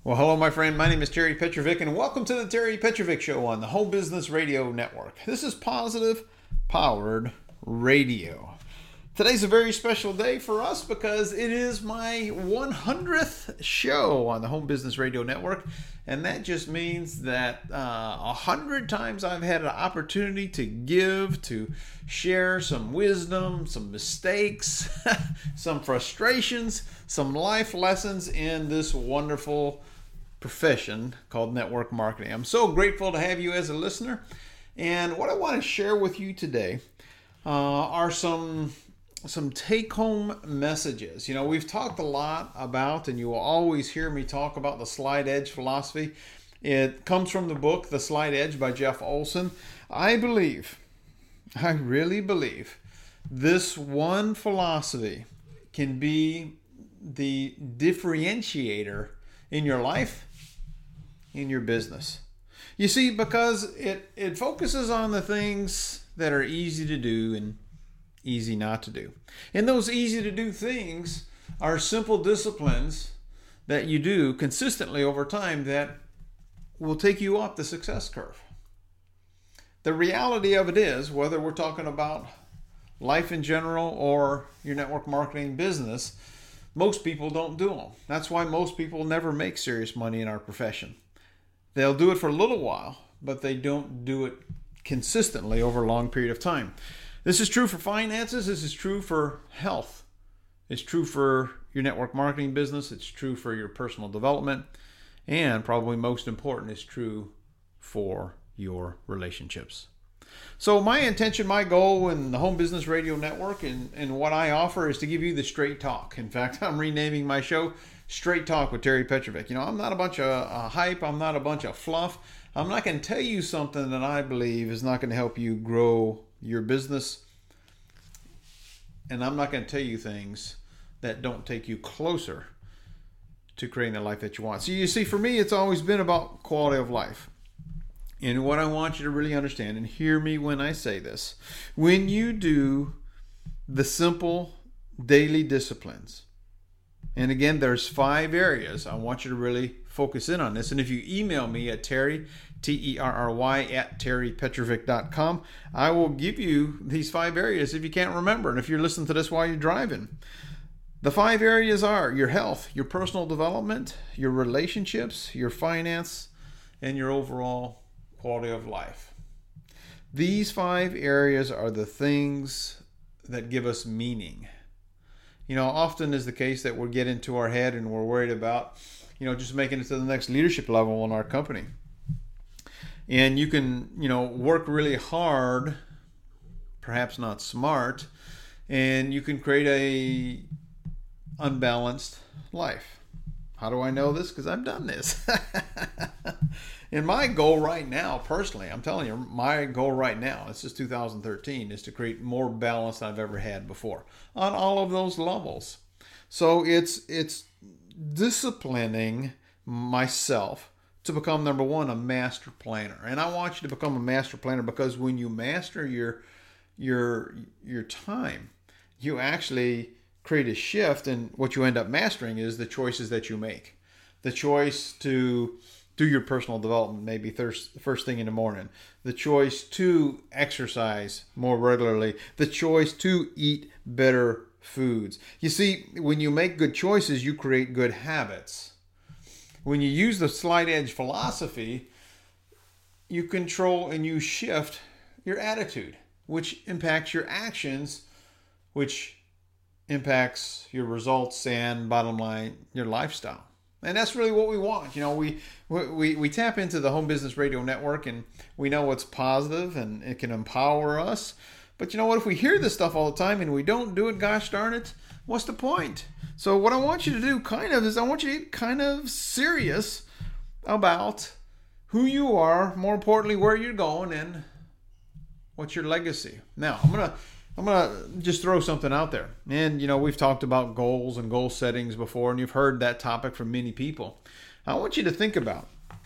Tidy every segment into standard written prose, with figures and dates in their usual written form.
Well, hello, my friend. My name is Terry Petrovic, and welcome to the Terry Petrovic Show on the Home Business Radio Network. This is Positive Powered Radio. Today's a very special day for us because it is my 100th show on the Home Business Radio Network, and that just means that 100 times I've had an opportunity to give, to share some wisdom, some mistakes, some frustrations, some life lessons in this wonderful profession called network marketing. I'm so grateful to have you as a listener, and what I want to share with you today are some take-home messages. You know, we've talked a lot about, and you will always hear me talk about the Slide Edge philosophy. It comes from the book The Slide Edge by Jeff Olson. I really believe this one philosophy can be the differentiator in your life, in your business. You see, because it focuses on the things that are easy to do and easy not to do. And those easy to do things are simple disciplines that you do consistently over time that will take you up the success curve. The reality of it is, whether we're talking about life in general or your network marketing business, most people don't do them. That's why most people never make serious money in our profession. They'll do it for a little while, but they don't do it consistently over a long period of time. This is true for finances. This is true for health. It's true for your network marketing business. It's true for your personal development. And probably most important, it's true for your relationships. So my intention, my goal in the Home Business Radio Network and what I offer is to give you the straight talk. In fact, I'm renaming my show Straight Talk with Terry Petrovic. You know, I'm not a bunch of hype. I'm not a bunch of fluff. I'm not going to tell you something that I believe is not going to help you grow your business. And I'm not going to tell you things that don't take you closer to creating the life that you want. So you see, for me, it's always been about quality of life. And what I want you to really understand, and hear me when I say this, when you do the simple daily disciplines, and again, there's 5 areas. I want you to really focus in on this. And if you email me at Terry, Terry at terrypetrovic.com, I will give you these 5 areas if you can't remember. And if you're listening to this while you're driving, the 5 areas are your health, your personal development, your relationships, your finance, and your overall quality of life. These 5 areas are the things that give us meaning. You know, often is the case that we'll get into our head and we're worried about, just making it to the next leadership level in our company. And you can, work really hard, perhaps not smart, and you can create a unbalanced life. How do I know this? Because I've done this. And my goal right now, personally, I'm telling you, my goal right now, this is 2013, is to create more balance than I've ever had before on all of those levels. So it's disciplining myself to become, number one, a master planner. And I want you to become a master planner because when you master your time, you actually create a shift, and what you end up mastering is the choices that you make. The choice to do your personal development maybe first thing in the morning. The choice to exercise more regularly. The choice to eat better foods. You see, when you make good choices, you create good habits. When you use the Slide Edge philosophy, you control and you shift your attitude, which impacts your actions, which impacts your results and, bottom line, your lifestyle. And that's really what we want. You know, we tap into the Home Business Radio Network and we know it's positive and it can empower us. But you know what? If we hear this stuff all the time and we don't do it, gosh darn it, what's the point? So what I want you to do is I want you to get kind of serious about who you are, more importantly, where you're going and what's your legacy. Now, I'm gonna just throw something out there. And, we've talked about goals and goal settings before, and you've heard that topic from many people. I want you to think about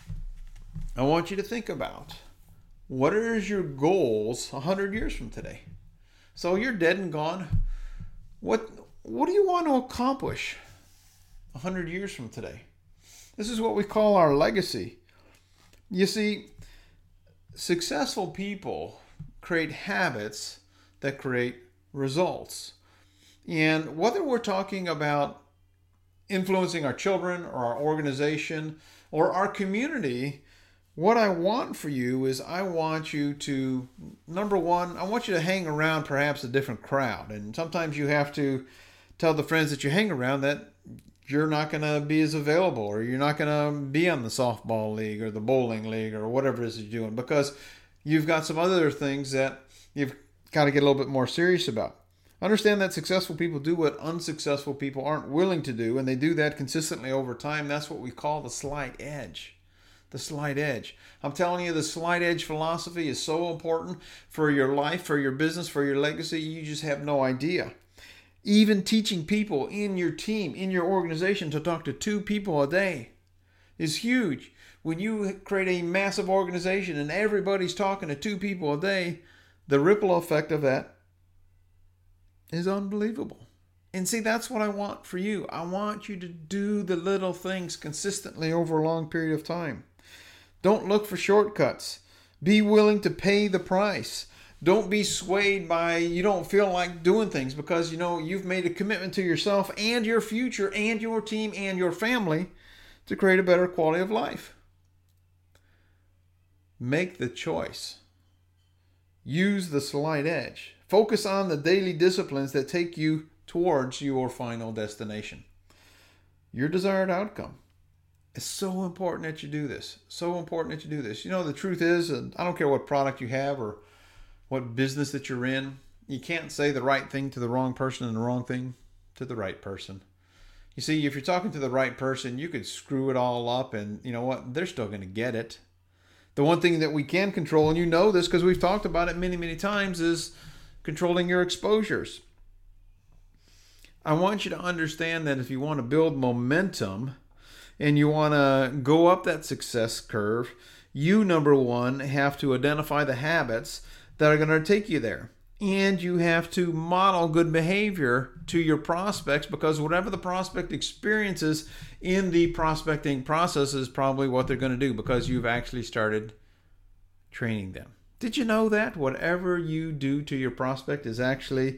what is your goals 100 years from today? So you're dead and gone. What do you want to accomplish 100 years from today? This is what we call our legacy. You see, successful people create habits that create results. And whether we're talking about influencing our children or our organization or our community, what I want for you is I want you to, number one, I want you to hang around perhaps a different crowd. And sometimes you have to tell the friends that you hang around that you're not going to be as available, or you're not going to be on the softball league or the bowling league or whatever it is you're doing, because you've got some other things that you've got to get a little bit more serious about. Understand that successful people do what unsuccessful people aren't willing to do, and they do that consistently over time. That's what we call the slight edge. The slight edge. I'm telling you, the slight edge philosophy is so important for your life, for your business, for your legacy. You just have no idea. Even teaching people in your team, in your organization, to talk to 2 people a day is huge. When you create a massive organization and everybody's talking to 2 people a day, the ripple effect of that is unbelievable. And see, that's what I want for you. I want you to do the little things consistently over a long period of time. Don't look for shortcuts. Be willing to pay the price. Don't be swayed by you don't feel like doing things, because you've made a commitment to yourself and your future and your team and your family to create a better quality of life. Make the choice. Use the slight edge. Focus on the daily disciplines that take you towards your final destination. Your desired outcome. It's so important that you do this. So important that you do this. The truth is, and I don't care what product you have or what business that you're in, you can't say the right thing to the wrong person and the wrong thing to the right person. You see, if you're talking to the right person, you could screw it all up, and you know what? They're still going to get it. The one thing that we can control, and you know this because we've talked about it many, many times, is controlling your exposures. I want you to understand that if you want to build momentum and you want to go up that success curve, you, number one, have to identify the habits that are going to take you there. And you have to model good behavior to your prospects, because whatever the prospect experiences in the prospecting process is probably what they're going to do, because you've actually started training them. Did you know that whatever you do to your prospect is actually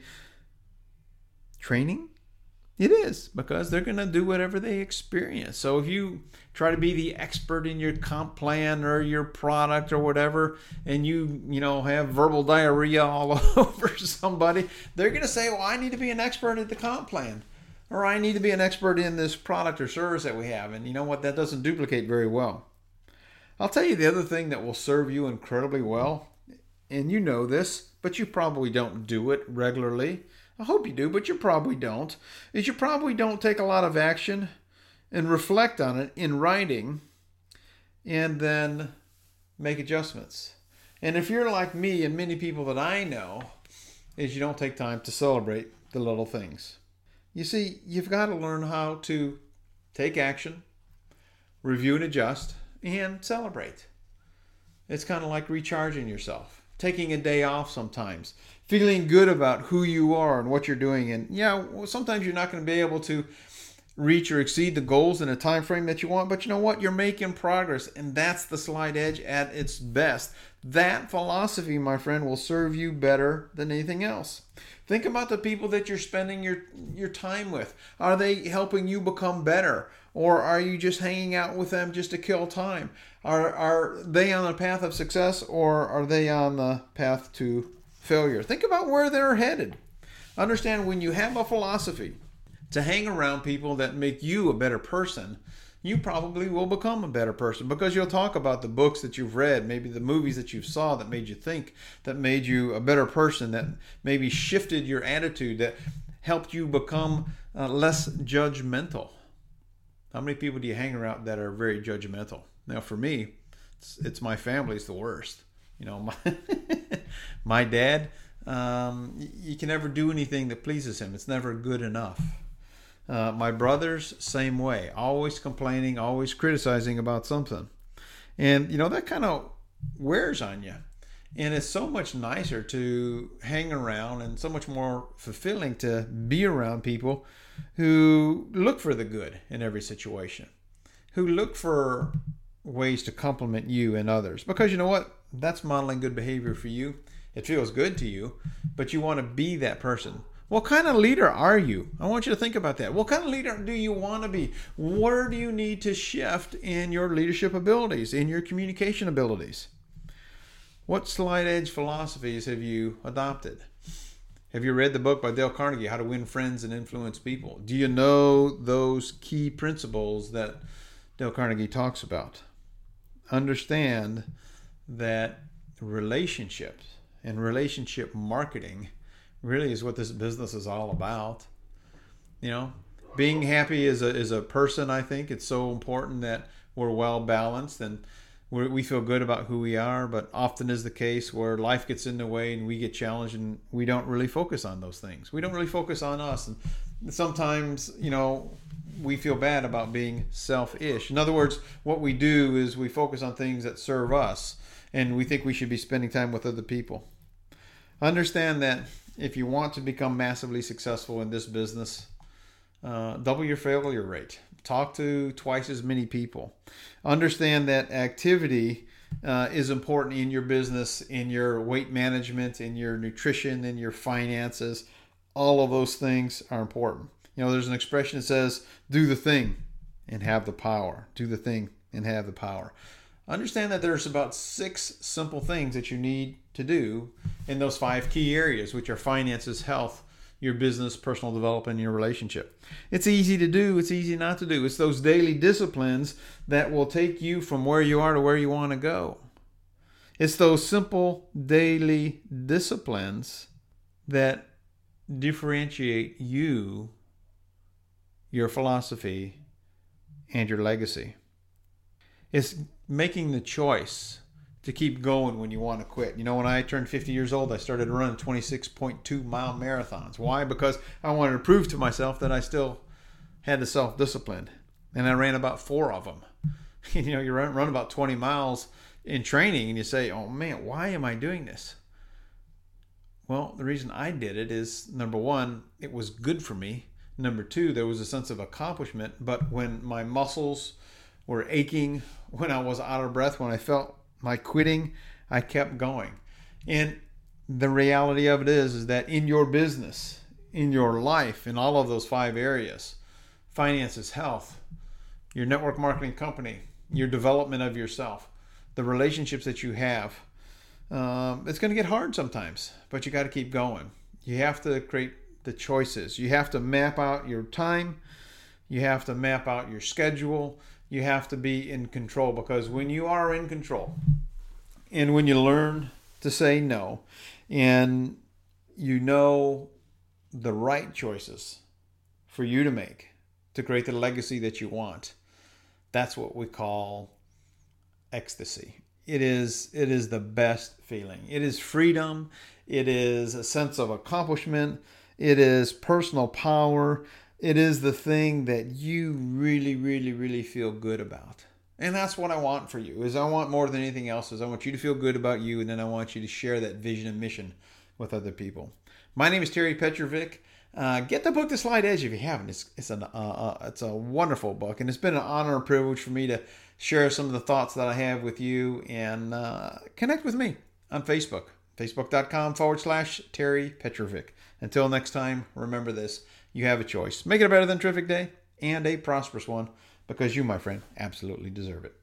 training? It is, because they're going to do whatever they experience. So if you try to be the expert in your comp plan or your product or whatever, and you have verbal diarrhea all over somebody, they're going to say, well, I need to be an expert at the comp plan, or I need to be an expert in this product or service that we have. And you know what? That doesn't duplicate very well. I'll tell you the other thing that will serve you incredibly well, and you know this, but you probably don't do it regularly. I hope you do, but you probably don't. Is you probably don't take a lot of action and reflect on it in writing and then make adjustments. And if you're like me and many people that I know, is you don't take time to celebrate the little things. You see, you've got to learn how to take action, review and adjust, and celebrate. It's kind of like recharging yourself, taking a day off sometimes, feeling good about who you are and what you're doing. And sometimes you're not going to be able to reach or exceed the goals in a time frame that you want, but you know what? You're making progress, and that's the slight edge at its best. That philosophy, my friend, will serve you better than anything else. Think about the people that you're spending your time with. Are they helping you become better? Or are you just hanging out with them just to kill time? Are they on the path of success, or are they on the path to failure? Think about where they're headed. Understand, when you have a philosophy to hang around people that make you a better person, you probably will become a better person, because you'll talk about the books that you've read, maybe the movies that you saw that made you think, that made you a better person, that maybe shifted your attitude, that helped you become less judgmental. How many people do you hang around that are very judgmental? Now, for me, it's my family's the worst. My dad, you can never do anything that pleases him. It's never good enough. My brothers, same way. Always complaining, always criticizing about something. And, that kind of wears on you. And it's so much nicer to hang around, and so much more fulfilling to be around people who look for the good in every situation, who look for ways to compliment you and others. Because you know what? That's modeling good behavior for you. It feels good to you, but you want to be that person. What kind of leader are you? I want you to think about that. What kind of leader do you want to be? Where do you need to shift in your leadership abilities, in your communication abilities? What slide edge philosophies have you adopted? Have you read the book by Dale Carnegie, How to Win Friends and Influence People? Do you know those key principles that Dale Carnegie talks about? Understand that relationships and relationship marketing really is what this business is all about. You know, being happy as a person, I think it's so important that we're well balanced and we feel good about who we are, but often is the case where life gets in the way and we get challenged and we don't really focus on those things. We don't really focus on us. And sometimes, you know, we feel bad about being selfish. In other words, what we do is we focus on things that serve us and we think we should be spending time with other people. Understand that if you want to become massively successful in this business, double your failure rate. Talk to twice as many people. Understand that activity is important in your business, in your weight management, in your nutrition, in your finances. All of those things are important. You know, there's an expression that says, do the thing and have the power. Do the thing and have the power. Understand that there's about 6 simple things that you need to do in those 5 key areas, which are finances, health, your business, personal development, and your relationship. It's easy to do. It's easy not to do. It's those daily disciplines that will take you from where you are to where you want to go. It's those simple daily disciplines that differentiate you, your philosophy, and your legacy. It's making the choice to keep going when you want to quit. You know, when I turned 50 years old, I started running 26.2 mile marathons. Why? Because I wanted to prove to myself that I still had the self-discipline. And I ran about 4 of them. You know, you run about 20 miles in training and you say, oh man, why am I doing this? Well, the reason I did it is, number 1, it was good for me. Number 2, there was a sense of accomplishment. But when my muscles were aching, when I was out of breath, when I felt my quitting, I kept going. And the reality of it is that in your business, in your life, in all of those 5 areas, finances, health, your network marketing company, your development of yourself, the relationships that you have, it's going to get hard sometimes, but you got to keep going. You have to create the choices. You have to map out your time. You have to map out your schedule. You have to be in control, because when you are in control and when you learn to say no and you know the right choices for you to make to create the legacy that you want, that's what we call ecstasy. It is the best feeling. It is freedom. It is a sense of accomplishment. It is personal power. It is the thing that you really, really, really feel good about. And that's what I want for you. Is I want more than anything else is I want you to feel good about you, and then I want you to share that vision and mission with other people. My name is Terry Petrovic. Get the book The Slide Edge if you haven't. It's a wonderful book, and it's been an honor and privilege for me to share some of the thoughts that I have with you, and connect with me on Facebook. Facebook.com/Terry Petrovic. Until next time, remember this. You have a choice. Make it a better than terrific day and a prosperous one, because you, my friend, absolutely deserve it.